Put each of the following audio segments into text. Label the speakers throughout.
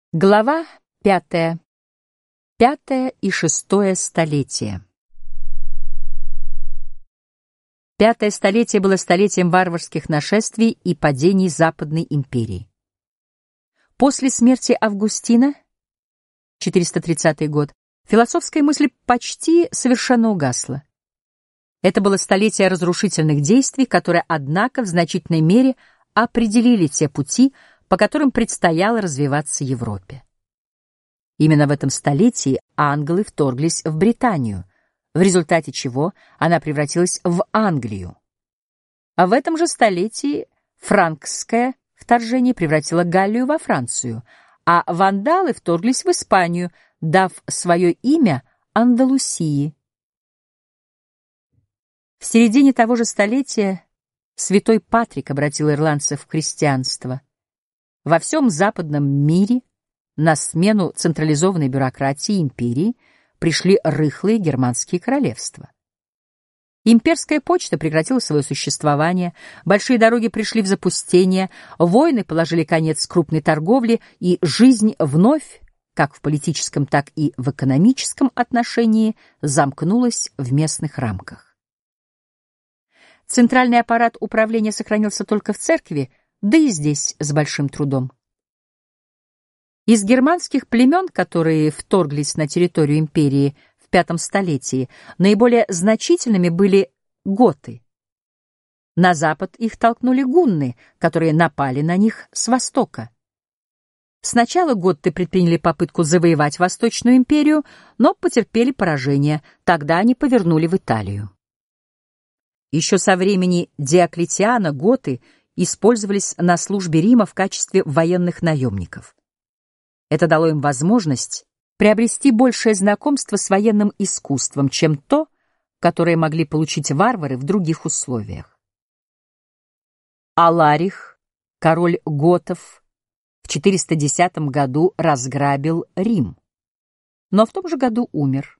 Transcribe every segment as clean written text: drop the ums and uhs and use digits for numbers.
Speaker 1: Глава 5. Пятое и шестое столетие. Пятое столетие было столетием варварских нашествий и падений Западной империи. После смерти Августина, 430 год, философская мысль почти совершенно угасла. Это было столетие разрушительных действий, которые, однако, в значительной мере определили те пути, по которым предстояло развиваться Европе. Именно в этом столетии англы вторглись в Британию, в результате чего она превратилась в Англию. А в этом же столетии франкское вторжение превратило Галлию во Францию, а вандалы вторглись в Испанию, дав свое имя Андалусии. В середине того же столетия святой Патрик обратил ирландцев в христианство. Во всем западном мире на смену централизованной бюрократии империи пришли рыхлые германские королевства. Имперская почта прекратила свое существование, большие дороги пришли в запустение, войны положили конец крупной торговле, и жизнь вновь, как в политическом, так и в экономическом отношении, замкнулась в местных рамках. Центральный аппарат управления сохранился только в церкви, да и здесь с большим трудом. Из германских племен, которые вторглись на территорию империи в V столетии, наиболее значительными были готы. На запад их толкнули гунны, которые напали на них с востока. Сначала готты предприняли попытку завоевать Восточную империю, но потерпели поражение, тогда они повернули в Италию. Еще со времени Диоклетиана готы использовались на службе Рима в качестве военных наемников. Это дало им возможность приобрести большее знакомство с военным искусством, чем то, которое могли получить варвары в других условиях. Аларих, король готов, в 410 году разграбил Рим, но в том же году умер.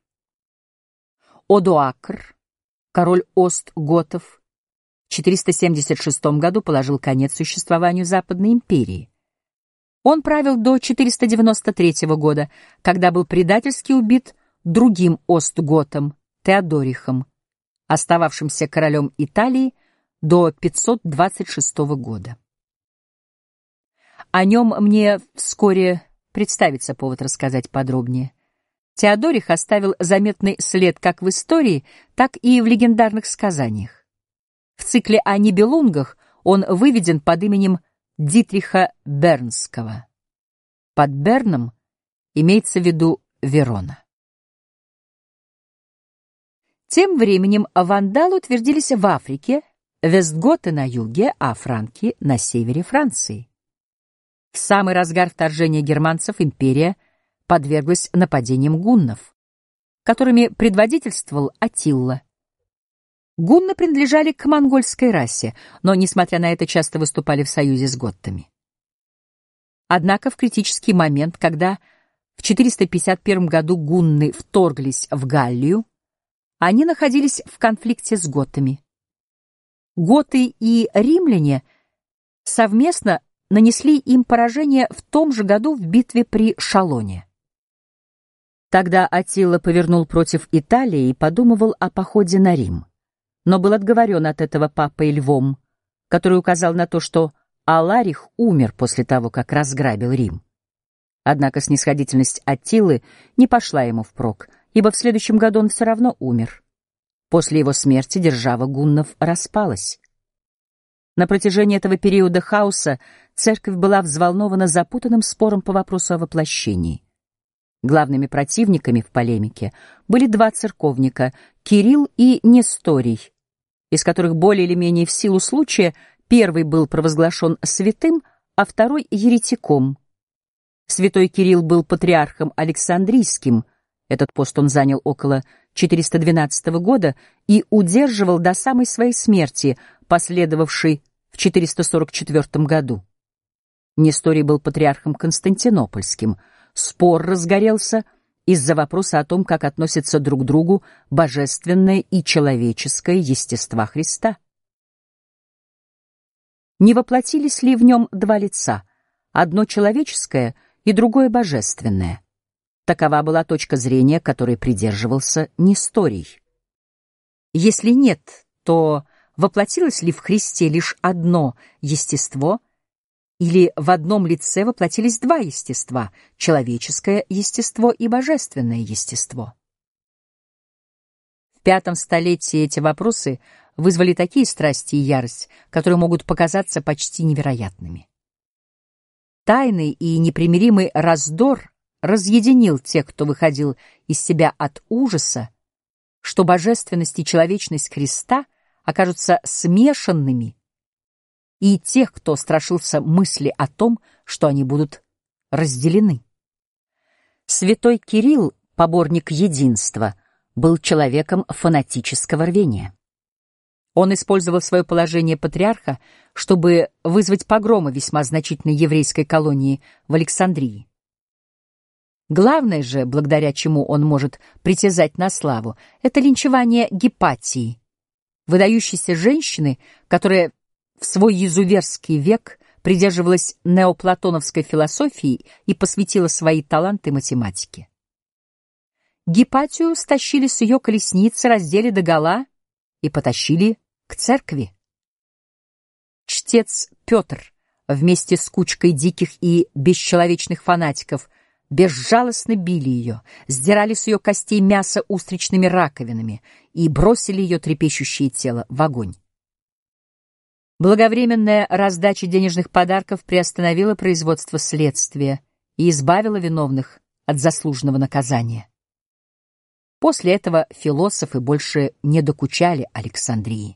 Speaker 1: Одоакр, король остготов, в 476 году положил конец существованию Западной империи. Он правил до 493 года, когда был предательски убит другим остготом Теодорихом, остававшимся королем Италии до 526 года. О нем мне вскоре представится повод рассказать подробнее. Теодорих оставил заметный след как в истории, так и в легендарных сказаниях. В цикле о Нибелунгах он выведен под именем Дитриха Бернского. Под Берном имеется в виду Верона. Тем временем вандалы утвердились в Африке, вестготы на юге, а франки на севере Франции. В самый разгар вторжения германцев империя подверглась нападениям гуннов, которыми предводительствовал Аттила. Гунны принадлежали к монгольской расе, но, несмотря на это, часто выступали в союзе с готтами. Однако в критический момент, когда в 451 году гунны вторглись в Галлию, они находились в конфликте с готтами. Готы и римляне совместно нанесли им поражение в том же году в битве при Шалоне. Тогда Аттила повернул против Италии и подумывал о походе на Рим, но был отговорен от этого папой Львом, который указал на то, что Аларих умер после того, как разграбил Рим. Однако снисходительность Аттилы не пошла ему впрок, ибо в следующем году он все равно умер. После его смерти держава гуннов распалась. На протяжении этого периода хаоса церковь была взволнована запутанным спором по вопросу о воплощении. Главными противниками в полемике были два церковника — Кирилл и Несторий, из которых более или менее в силу случая первый был провозглашен святым, а второй — еретиком. Святой Кирилл был патриархом Александрийским, этот пост он занял около 412 года и удерживал до самой своей смерти, последовавшей в 444 году. Несторий был патриархом Константинопольским. Спор разгорелся из-за вопроса о том, как относятся друг к другу божественное и человеческое естества Христа. Не воплотились ли в нем два лица, одно человеческое и другое божественное. Такова была точка зрения, которой придерживался Несторий. Если нет, то воплотилось ли в Христе лишь одно естество, или в одном лице воплотились два естества — человеческое естество и божественное естество? В V столетии эти вопросы вызвали такие страсти и ярость, которые могут показаться почти невероятными. Тайный и непримиримый раздор разъединил тех, кто выходил из себя от ужаса, что божественность и человечность Христа окажутся смешанными, и тех, кто страшился мысли о том, что они будут разделены. Святой Кирилл, поборник единства, был человеком фанатического рвения. Он использовал свое положение патриарха, чтобы вызвать погромы весьма значительной еврейской колонии в Александрии. Главное же, благодаря чему он может притязать на славу, это линчевание Гипатии, выдающейся женщины, которая в свой изуверский век придерживалась неоплатоновской философии и посвятила свои таланты математике. Гипатию стащили с ее колесницы, раздели догола и потащили к церкви. Чтец Петр вместе с кучкой диких и бесчеловечных фанатиков безжалостно били ее, сдирали с ее костей мясо устричными раковинами и бросили ее трепещущее тело в огонь. Благовременная раздача денежных подарков приостановила производство следствия и избавила виновных от заслуженного наказания. После этого философы больше не докучали Александрии.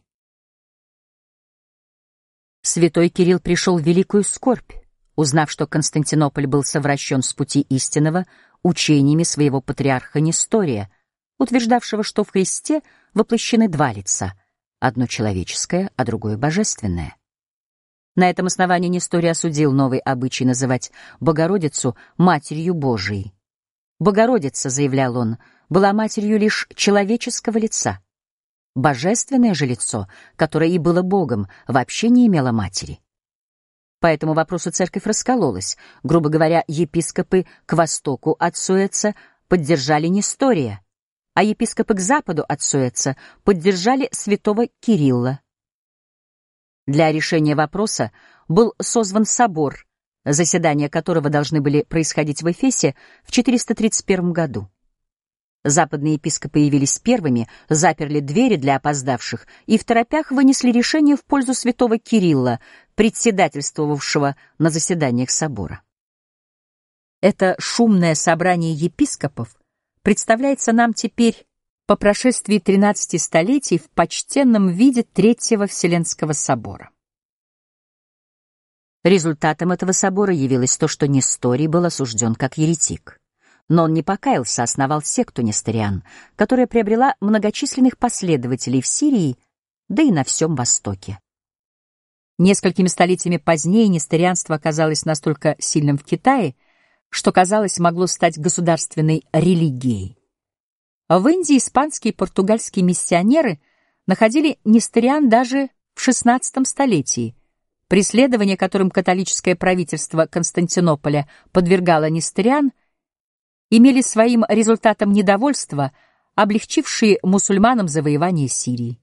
Speaker 1: Святой Кирилл пришел в великую скорбь, узнав, что Константинополь был совращен с пути истинного учениями своего патриарха Нестория, утверждавшего, что в Христе воплощены два лица — одно человеческое, а другое божественное. На этом основании Несторий осудил новый обычай называть Богородицу Матерью Божией. Богородица, заявлял он, была матерью лишь человеческого лица. Божественное же лицо, которое и было Богом, вообще не имело матери. По этому вопросу церковь раскололась. Грубо говоря, епископы к востоку от Суэца поддержали Нестория, а епископы к западу от Суэца поддержали святого Кирилла. Для решения вопроса был созван собор, заседания которого должны были происходить в Эфесе в 431 году. Западные епископы явились первыми, заперли двери для опоздавших и второпях вынесли решение в пользу святого Кирилла, председательствовавшего на заседаниях собора. Это шумное собрание епископов представляется нам теперь, по прошествии 13 столетий, в почтенном виде Третьего Вселенского собора. Результатом этого собора явилось то, что Несторий был осужден как еретик. Но он не покаялся, основал секту несториан, которая приобрела многочисленных последователей в Сирии, да и на всем Востоке. Несколькими столетиями позднее несторианство оказалось настолько сильным в Китае, что, казалось, могло стать государственной религией. В Индии испанские и португальские миссионеры находили несториан даже в XVI столетии. Преследования, которым католическое правительство Константинополя подвергало несториан, имели своим результатом недовольство, облегчившие мусульманам завоевание Сирии.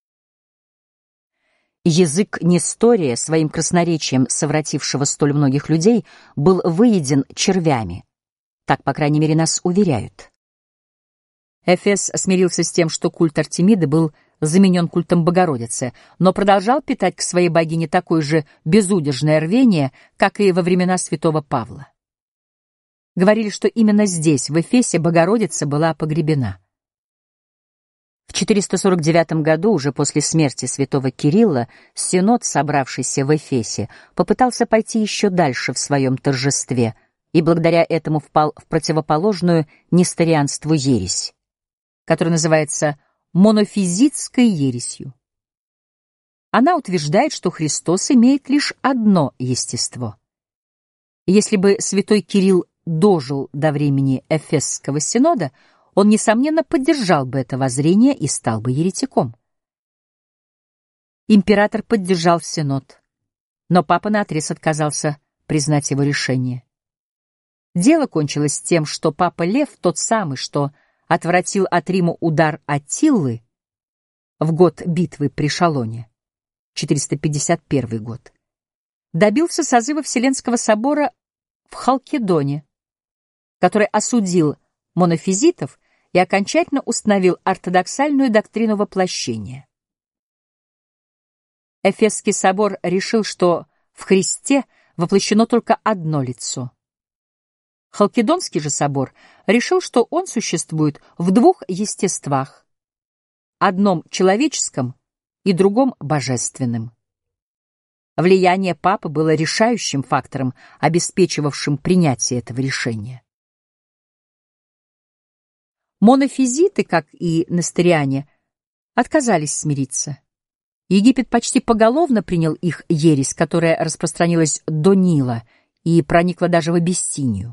Speaker 1: Язык Нестория, своим красноречием совратившего столь многих людей, был выеден червями. Так, по крайней мере, нас уверяют. Эфес смирился с тем, что культ Артемиды был заменен культом Богородицы, но продолжал питать к своей богине такое же безудержное рвение, как и во времена святого Павла. Говорили, что именно здесь, в Эфесе, Богородица была погребена. В 449 году, уже после смерти святого Кирилла, Синод, собравшийся в Эфесе, попытался пойти еще дальше в своем торжестве и благодаря этому впал в противоположную несторианству ересь, которая называется монофизитской ересью. Она утверждает, что Христос имеет лишь одно естество. Если бы святой Кирилл дожил до времени Эфесского синода, он, несомненно, поддержал бы это воззрение и стал бы еретиком. Император поддержал синод, но папа наотрез отказался признать его решение. Дело кончилось тем, что папа Лев, тот самый, что отвратил от Рима удар Аттилы в год битвы при Шалоне, 451 год, добился созыва Вселенского собора в Халкидоне, который осудил монофизитов и окончательно установил ортодоксальную доктрину воплощения. Эфесский собор решил, что в Христе воплощено только одно лицо. Халкидонский же собор решил, что он существует в двух естествах, одном человеческом и другом божественном. Влияние папы было решающим фактором, обеспечивавшим принятие этого решения. Монофизиты, как и несториане, отказались смириться. Египет почти поголовно принял их ересь, которая распространилась до Нила и проникла даже в Абиссинию.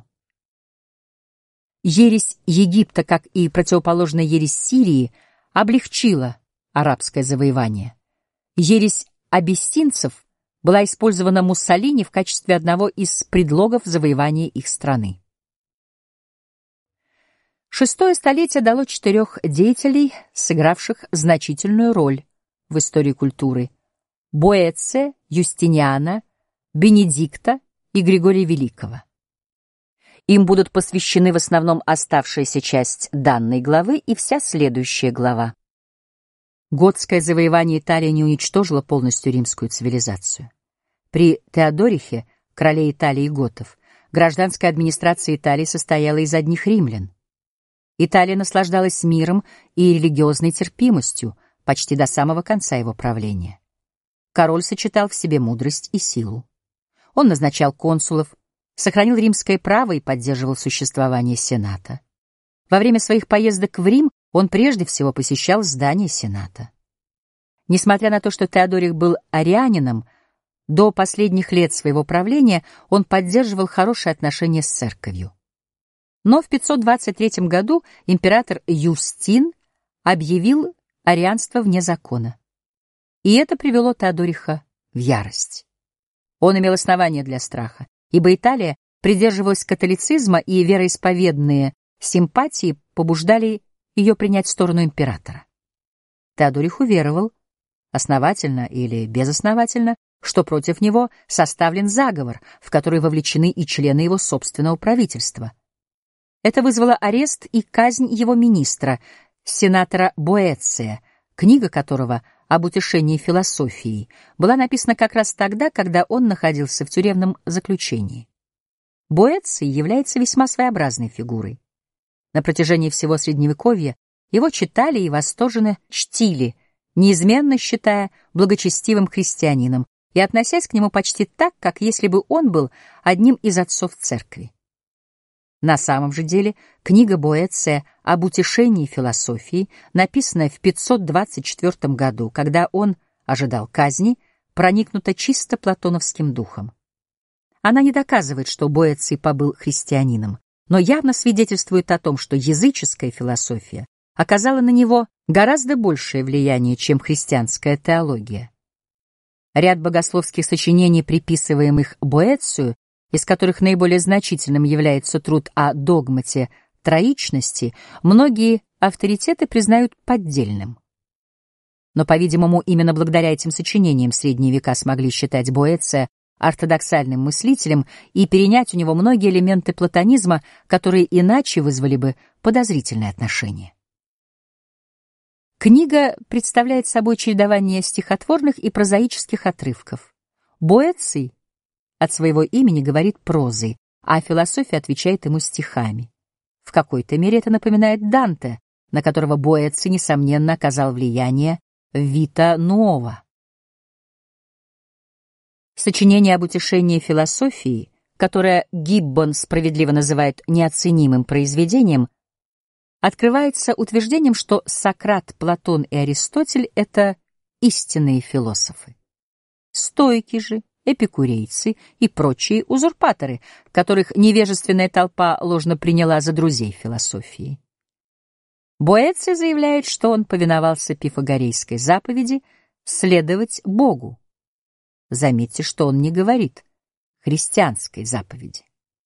Speaker 1: Ересь Египта, как и противоположная ересь Сирии, облегчила арабское завоевание. Ересь абиссинцев была использована Муссолини в качестве одного из предлогов завоевания их страны. Шестое столетие дало 4 деятелей, сыгравших значительную роль в истории культуры: Боэция, Юстиниана, Бенедикта и Григория Великого. Им будут посвящены в основном оставшаяся часть данной главы и вся следующая глава. Готское завоевание Италии не уничтожило полностью римскую цивилизацию. При Теодорихе, короле Италии и готов, гражданская администрация Италии состояла из одних римлян. Италия наслаждалась миром и религиозной терпимостью почти до самого конца его правления. Король сочетал в себе мудрость и силу. Он назначал консулов, сохранил римское право и поддерживал существование Сената. Во время своих поездок в Рим он прежде всего посещал здание Сената. Несмотря на то, что Теодорих был арианином, до последних лет своего правления он поддерживал хорошие отношения с церковью. Но в 523 году император Юстин объявил арианство вне закона. И это привело Теодориха в ярость. Он имел основания для страха, ибо Италия придерживалась католицизма, и вероисповедные симпатии побуждали ее принять сторону императора. Теодорих уверовал, основательно или безосновательно, что против него составлен заговор, в который вовлечены и члены его собственного правительства. Это вызвало арест и казнь его министра, сенатора Боэция, книга которого об утешении философией была написана как раз тогда, когда он находился в тюремном заключении. Боэций является весьма своеобразной фигурой. На протяжении всего Средневековья его читали и восторженно чтили, неизменно считая благочестивым христианином и относясь к нему почти так, как если бы он был одним из отцов церкви. На самом же деле книга Боэция об утешении философии, написанная в 524 году, когда он ожидал казни, проникнута чисто платоновским духом. Она не доказывает, что Боэций побыл христианином, но явно свидетельствует о том, что языческая философия оказала на него гораздо большее влияние, чем христианская теология. Ряд богословских сочинений, приписываемых Боэцию, из которых наиболее значительным является труд о догмате троичности, многие авторитеты признают поддельным. Но, по-видимому, именно благодаря этим сочинениям в средние века смогли считать Боэция ортодоксальным мыслителем и перенять у него многие элементы платонизма, которые иначе вызвали бы подозрительное отношение. Книга представляет собой чередование стихотворных и прозаических отрывков. Боэций от своего имени говорит прозой, а философия отвечает ему стихами. В какой-то мере это напоминает Данте, на которого Боэций, несомненно, оказал влияние в Вита Нуова. Сочинение об утешении философии, которое Гиббон справедливо называет неоценимым произведением, открывается утверждением, что Сократ, Платон и Аристотель — это истинные философы. Стоики же, эпикурейцы и прочие узурпаторы, которых невежественная толпа ложно приняла за друзей философии. Боэций заявляет, что он повиновался пифагорейской заповеди следовать Богу. Заметьте, что он не говорит христианской заповеди.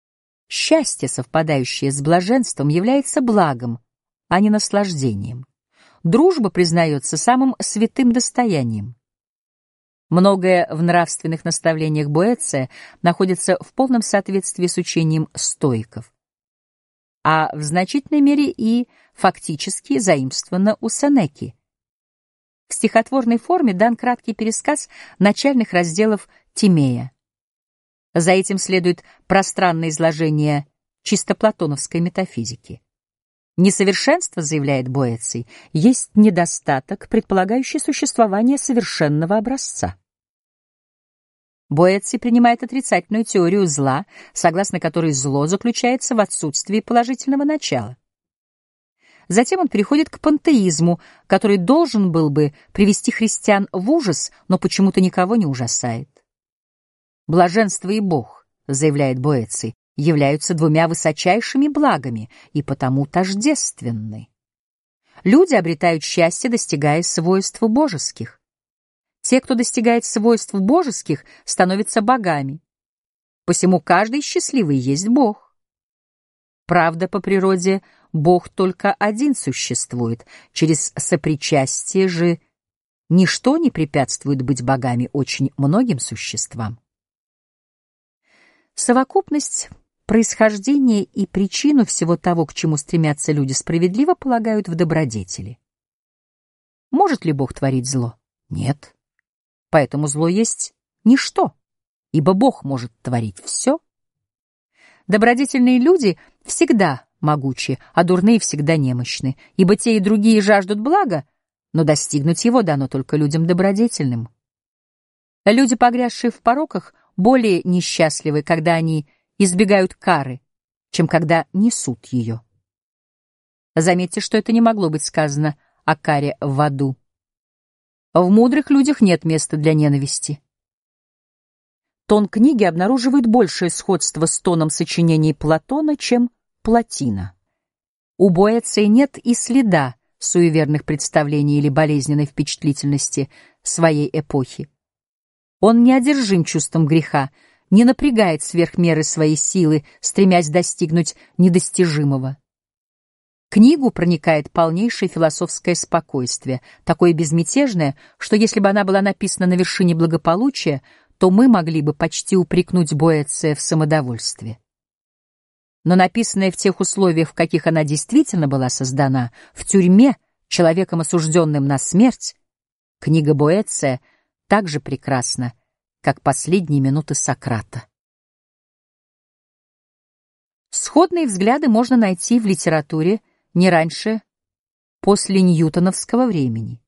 Speaker 1: Счастье, совпадающее с блаженством, является благом, а не наслаждением. Дружба признается самым святым достоянием. Многое в нравственных наставлениях Боэция находится в полном соответствии с учением стоиков, а в значительной мере и фактически заимствовано у Сенеки. В стихотворной форме дан краткий пересказ начальных разделов Тимея. За этим следует пространное изложение чисто платоновской метафизики. Несовершенство, заявляет Боэций, есть недостаток, предполагающий существование совершенного образца. Боэций принимает отрицательную теорию зла, согласно которой зло заключается в отсутствии положительного начала. Затем он переходит к пантеизму, который должен был бы привести христиан в ужас, но почему-то никого не ужасает. Блаженство и Бог, заявляет Боэций, являются двумя высочайшими благами и потому тождественны. Люди обретают счастье, достигая свойств божеских. Те, кто достигает свойств божеских, становятся богами. Посему каждый счастливый есть Бог. Правда, по природе Бог только один существует, через сопричастие же ничто не препятствует быть богами очень многим существам. Совокупность происхождения и причину всего того, к чему стремятся люди, справедливо полагают в добродетели. Может ли Бог творить зло? Нет. Поэтому зло есть ничто, ибо Бог может творить все. Добродетельные люди всегда могучи, а дурные всегда немощны, ибо те и другие жаждут блага, но достигнуть его дано только людям добродетельным. Люди, погрязшие в пороках, более несчастливы, когда они избегают кары, чем когда несут ее. Заметьте, что это не могло быть сказано о каре в аду. В мудрых людях нет места для ненависти. Тон книги обнаруживает большее сходство с тоном сочинений Платона, чем Плотина. У Боэция нет и следа суеверных представлений или болезненной впечатлительности своей эпохи. Он не одержим чувством греха, не напрягает сверх меры своей силы, стремясь достигнуть недостижимого. Книгу проникает полнейшее философское спокойствие, такое безмятежное, что если бы она была написана на вершине благополучия, то мы могли бы почти упрекнуть Боэция в самодовольстве. Но написанная в тех условиях, в каких она действительно была создана, в тюрьме, человеком осужденным на смерть, книга Боэция так же прекрасна, как последние минуты Сократа. Сходные взгляды можно найти в литературе не раньше после ньютоновского времени.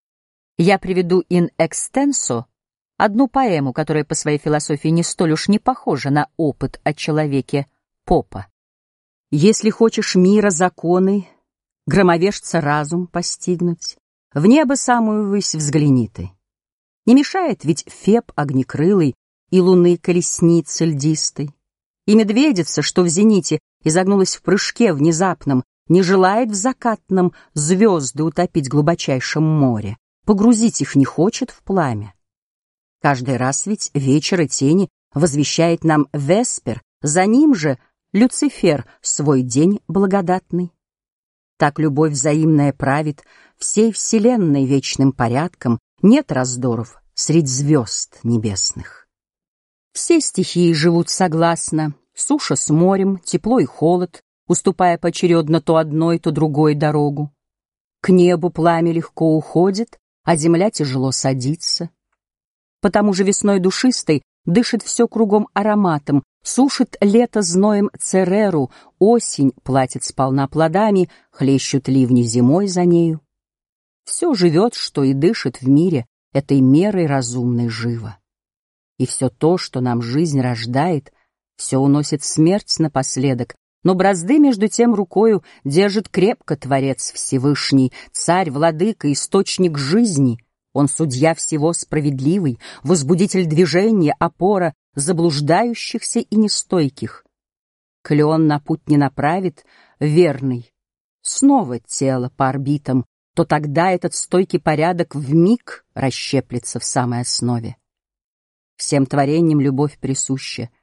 Speaker 1: Я приведу in extenso одну поэму, которая по своей философии не столь уж не похожа на опыт о человеке Попа. Если хочешь мира законы, громовержца разум постигнуть, в небо самую высь взгляни ты. Не мешает ведь Феб огнекрылый и луны колесницы льдистой. И медведица, что в зените изогнулась в прыжке внезапном, не желает в закатном звезды утопить глубочайшем море, погрузить их не хочет в пламя. Каждый раз ведь вечер и тени возвещает нам Веспер, за ним же Люцифер свой день благодатный. Так любовь взаимная правит всей вселенной вечным порядком, нет раздоров средь звезд небесных. Все стихии живут согласно, суша с морем, тепло и холод, уступая поочередно то одной, то другой дорогу. К небу пламя легко уходит, а земля тяжело садится. Потому же весной душистой дышит все кругом ароматом, сушит лето зноем цереру, осень платит сполна плодами, хлещут ливни зимой за нею. Все живет, что и дышит в мире, этой мерой разумной живо. И все то, что нам жизнь рождает, все уносит смерть напоследок, но бразды между тем рукою держит крепко Творец Всевышний, царь, владыка, источник жизни. Он судья всего справедливый, возбудитель движения, опора заблуждающихся и нестойких. Коли он на путь не направит, верный, снова тело по орбитам, то тогда этот стойкий порядок вмиг расщеплется в самой основе. Всем творениям любовь присуща,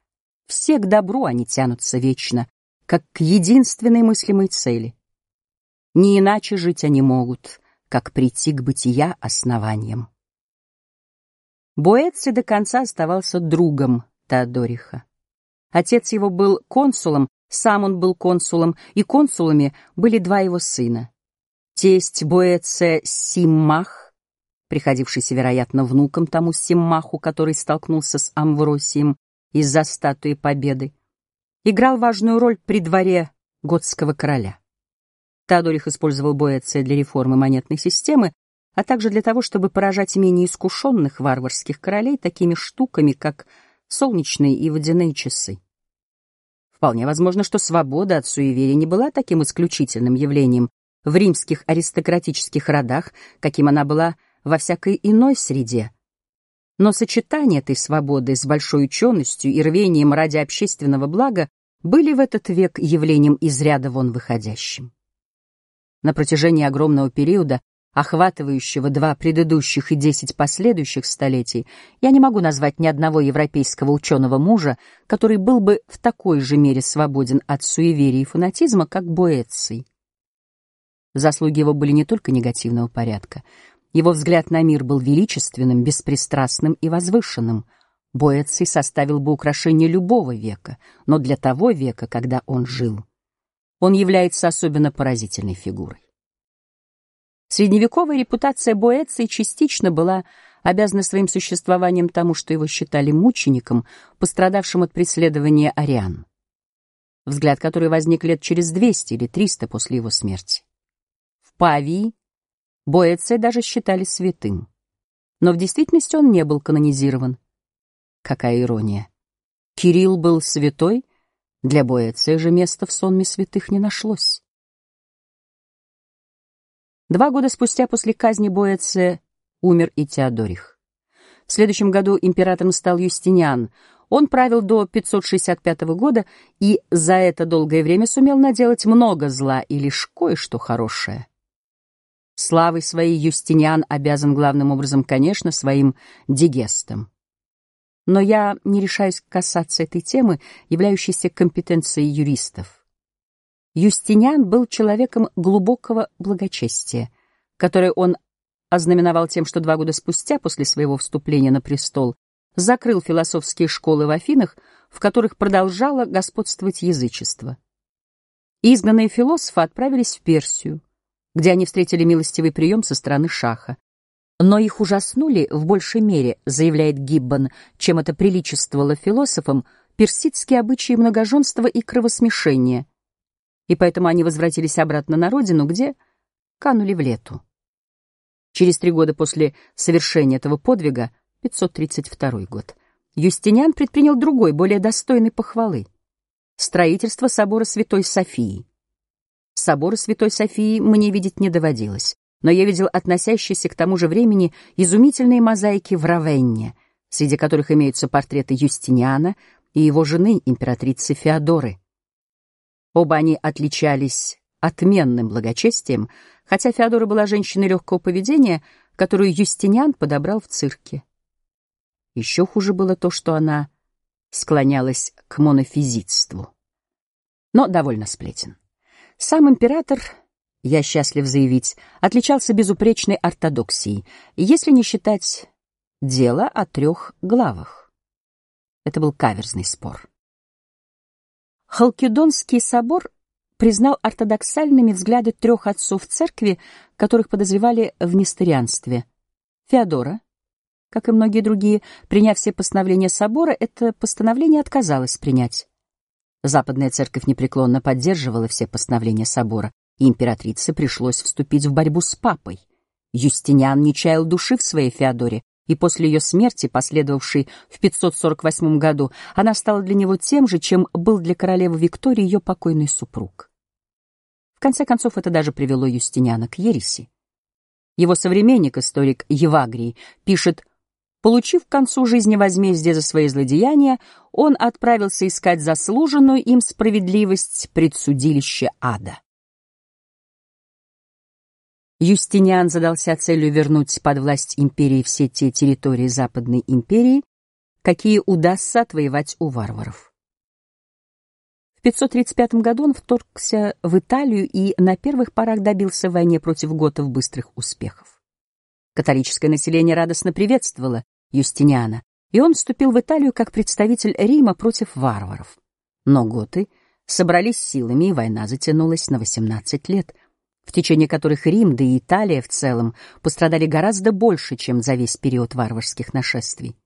Speaker 1: Все к добру они тянутся вечно, как к единственной мыслимой цели. Не иначе жить они могут, как прийти к бытия основаниям. Боэций до конца оставался другом Теодориха. Отец его был консулом, сам он был консулом, и консулами были два его сына. Тесть Боэция Симмах, приходившийся, вероятно, внуком тому Симмаху, который столкнулся с Амвросием из-за статуи Победы, играл важную роль при дворе готского короля. Теодорих использовал Боэция для реформы монетной системы, а также для того, чтобы поражать менее искушенных варварских королей такими штуками, как солнечные и водяные часы. Вполне возможно, что свобода от суеверий не была таким исключительным явлением в римских аристократических родах, каким она была во всякой иной среде. Но сочетание этой свободы с большой ученостью и рвением ради общественного блага были в этот век явлением из ряда вон выходящим. На протяжении огромного периода, охватывающего 2 предыдущих и 10 последующих столетий, я не могу назвать ни одного европейского ученого-мужа, который был бы в такой же мере свободен от суеверий и фанатизма, как Боэций. Заслуги его были не только негативного порядка. Его взгляд на мир был величественным, беспристрастным и возвышенным. Боэций составил бы украшение любого века, но для того века, когда он жил, он является особенно поразительной фигурой. Средневековая репутация Боэция частично была обязана своим существованием тому, что его считали мучеником, пострадавшим от преследования ариан. Взгляд, который возник лет через 200 или 300 после его смерти. В Павии Боэция даже считали святым, но в действительности он не был канонизирован. Какая ирония! Кирилл был святой, для Боэция же места в сонме святых не нашлось. 2 года спустя после казни Боэция умер и Теодорих. В следующем году императором стал Юстиниан. Он правил до 565 года и за это долгое время сумел наделать много зла и лишь кое-что хорошее. Славой своей Юстиниан обязан главным образом, конечно, своим дигестам. Но я не решаюсь касаться этой темы, являющейся компетенцией юристов. Юстиниан был человеком глубокого благочестия, которое он ознаменовал тем, что 2 года спустя, после своего вступления на престол, закрыл философские школы в Афинах, в которых продолжало господствовать язычество. Изгнанные философы отправились в Персию, где они встретили милостивый прием со стороны шаха. Но их ужаснули в большей мере, заявляет Гиббон, чем это приличествовало философам, персидские обычаи многоженства и кровосмешения, и поэтому они возвратились обратно на родину, где канули в лету. Через 3 года после совершения этого подвига, 532 год, Юстиниан предпринял другой, более достойный похвалы — строительство собора Святой Софии. Собора Святой Софии мне видеть не доводилось, но я видел относящиеся к тому же времени изумительные мозаики в Равенне, среди которых имеются портреты Юстиниана и его жены, императрицы Феодоры. Оба они отличались отменным благочестием, хотя Феодора была женщиной легкого поведения, которую Юстиниан подобрал в цирке. Еще хуже было то, что она склонялась к монофизитству. Но довольно сплетен. Сам император, я счастлив заявить, отличался безупречной ортодоксией, если не считать дело о 3 главах. Это был каверзный спор. Халкидонский собор признал ортодоксальными взгляды 3 отцов церкви, которых подозревали в несторианстве. Феодора, как и многие другие, приняв все постановления собора, это постановление отказалась принять. Западная церковь непреклонно поддерживала все постановления собора, и императрице пришлось вступить в борьбу с папой. Юстиниан не чаял души в своей Феодоре, и после ее смерти, последовавшей в 548 году, она стала для него тем же, чем был для королевы Виктории ее покойный супруг. В конце концов, это даже привело Юстиниана к ереси. Его современник, историк Евагрий, пишет: получив к концу жизни возмездие за свои злодеяния, он отправился искать заслуженную им справедливость пред судилище ада. Юстиниан задался целью вернуть под власть империи все те территории Западной империи, какие удастся отвоевать у варваров. 535 году он вторгся в Италию и на первых порах добился в войне против готов быстрых успехов. Католическое население радостно приветствовало Юстиниана, и он вступил в Италию как представитель Рима против варваров. Но готы собрались силами, и война затянулась на 18 лет, в течение которых Рим, да и Италия в целом, пострадали гораздо больше, чем за весь период варварских нашествий.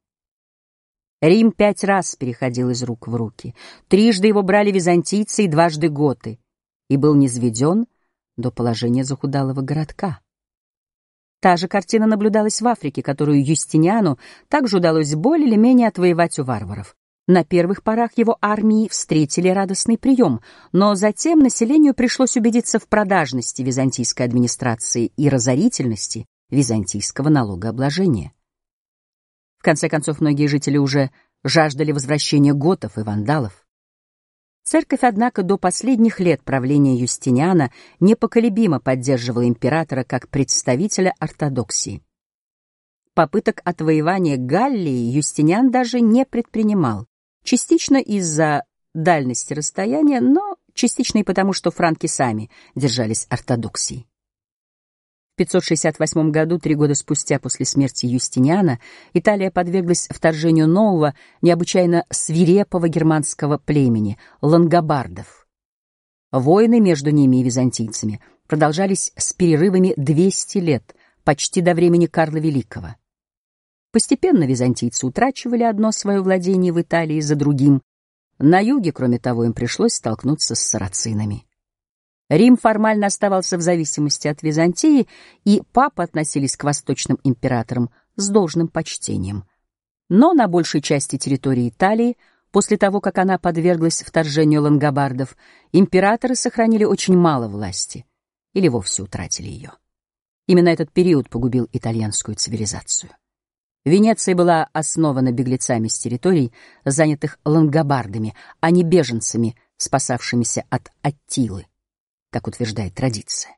Speaker 1: Рим 5 раз переходил из рук в руки, трижды его брали византийцы и дважды готы, и был низведен до положения захудалого городка. Та же картина наблюдалась в Африке, которую Юстиниану также удалось более или менее отвоевать у варваров. На первых порах его армии встретили радостный прием, но затем населению пришлось убедиться в продажности византийской администрации и разорительности византийского налогообложения. В конце концов, многие жители уже жаждали возвращения готов и вандалов. Церковь, однако, до последних лет правления Юстиниана непоколебимо поддерживала императора как представителя ортодоксии. Попыток отвоевания Галлии Юстиниан даже не предпринимал, частично из-за дальности расстояния, но частично и потому, что франки сами держались ортодоксии. В 568 году, 3 года спустя после смерти Юстиниана, Италия подверглась вторжению нового, необычайно свирепого германского племени — лангобардов. Войны между ними и византийцами продолжались с перерывами 200 лет, почти до времени Карла Великого. Постепенно византийцы утрачивали одно свое владение в Италии за другим. На юге, кроме того, им пришлось столкнуться с сарацинами. Рим формально оставался в зависимости от Византии, и папы относились к восточным императорам с должным почтением. Но на большей части территории Италии, после того, как она подверглась вторжению лангобардов, императоры сохранили очень мало власти или вовсе утратили ее. Именно этот период погубил итальянскую цивилизацию. Венеция была основана беглецами с территорий, занятых лангобардами, а не беженцами, спасавшимися от Аттилы, как утверждает традиция.